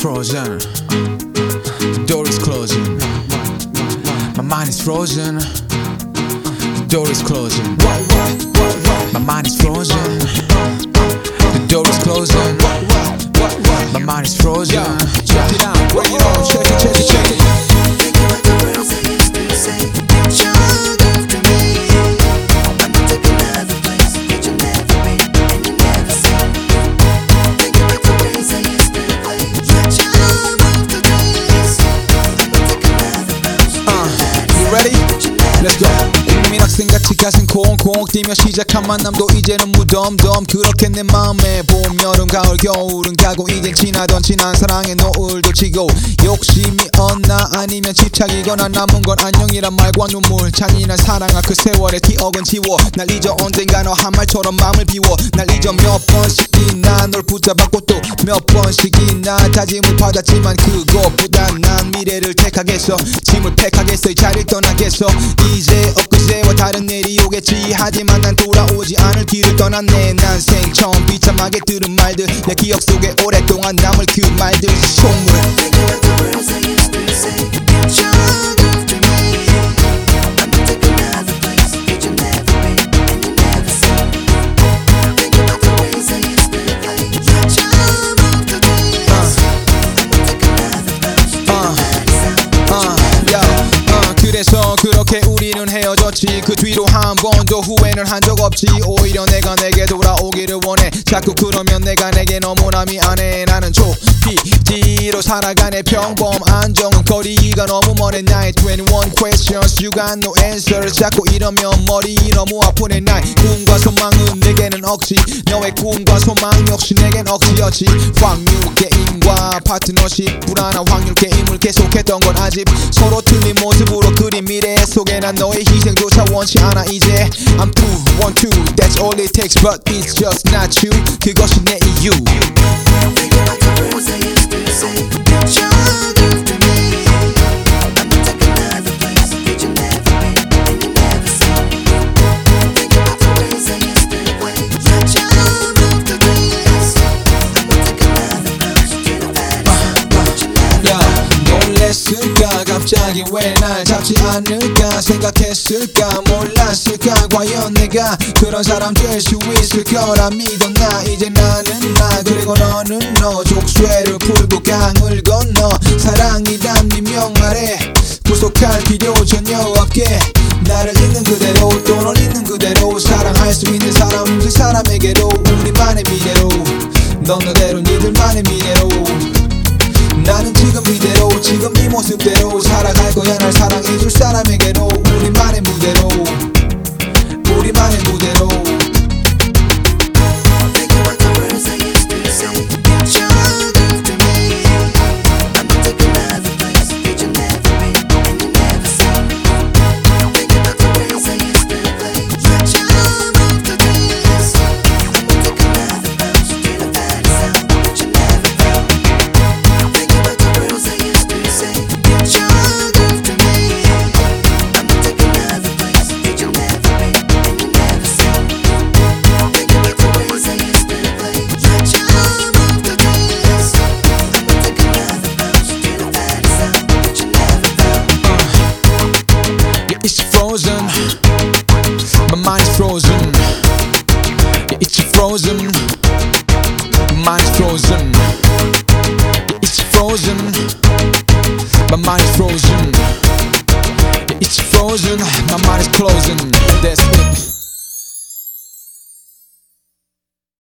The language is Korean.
frozen. The door is closing. My mind is frozen. The door is closing. My mind is frozen. The door is closing. My mind is frozen. Check it out, bring it on, check it, check it, check it. Think about the words I used to say. Get your love to me. I'm not taking another place that you'll never be and you never see. Think about the ways I used to play. Get your love to this. I'm not taking another bounce. You ready? Let's go. 학생같이 가슴 콩콩 뛰며 시작한 만남도 이제는 무덤덤. 그렇게 내 마음에 봄, 여름, 가을, 겨울은 가고 이젠 지나던 지난 사랑의 노을도 지고. 욕심이 없나 아니면 집착이거나 남은 건 안녕이란 말과 눈물. 잔인한 사랑아 그 세월의 기억은 지워. 날 잊어 언젠가 너 한 말처럼 마음을 비워. 날 잊어 몇 번씩이나 널 붙잡았고 또 몇 번씩이나 다짐을 받았지만 그것보단 난 미래를 택하겠어. 짐을 팩하겠어. 이 자리를 떠나겠어. 이제 엊그제와 다른 일이 오겠지. 하지만 난 돌아오지 않을 길을 떠났네. 난 생처음 비참하게 들은 말들 내 기억 속에 오랫동안 남을 그 말들 속물. Think about the words I used to say. Get your love to me. I'm not taking another place that you'll never be and you never see. Think about the ways I used to play. Get your love to this. I'm not taking another bounce. 그래서 그렇게 우리는 헤어졌지. 그 뒤로 한 번도 후회는 한 적 없지. 오히려 내가 내게 돌아오기를 원해. 자꾸 그러면 내가 내게 너무나 미안해. 나는 조피디로 살아가네. 평범 안정은 거리가 너무 멀네. 나의 21 questions you got no answer. 자꾸 이러면 머리 너무 아프네. 나의 꿈과 소망은 내게는 억지. 너의 꿈과 소망 역시 내겐 억지였지. 확률 게임과 파트너십 불안한 확률 게임을 계속했던 건 아직 서로 틀린 모습으로 그린 미래 속에 난 너의 희생조차 원치 않아. 이제 I'm through, 1, 2, that's all it takes. But it's just not you. 그것이 내 이유. Think about the words I used to say. Get your love to me. I'm not taking another place that you'll never be and you never see. Think about the ways I used to play. Get your love to this. I'm not taking another bounce to the past that you'll never be. 놀랬을까 갑자기 왜 날 잡지 않을까 생각했을까 몰랐을까 과연 내가 그런 사람 될 수 있을 거라 믿었나. 이제 나는 나 그리고 너는 너. 족쇄를 풀고 강을 건너 사랑이란 미명 아래 구속할 필요 전혀 없게 나를 있는 그대로 또 널 있는 그대로 사랑할 수 있는 사람 그 사람에게로 우리만의 미래로 넌 너대로 니들만의 미래로 나는 지금 이대로 지금 이 모습대로 살아갈 거야. 날 사랑해줄 사람에게로 우리만의 무대로 우리만의 무대로. Think about the words I used to say. Get your love to me. I'm not taking another place that you'll never be and you never see. Think about the ways I used to play. Get your love to this. I'm not taking another bounce to the bad sound that you'll never feel. Think about the words I used to say. Get your love to me. I'm not taking another place that you'll never be and you never see. Think about the ways I used to play. Get your love to this. I'm not taking another bounce to the bad sound that you'll never feel. Yeah, it's frozen. My mind is frozen. Yeah, it's frozen. My mind is frozen. Yeah, it's frozen. My mind is frozen. Yeah, it's frozen. My mind is closing.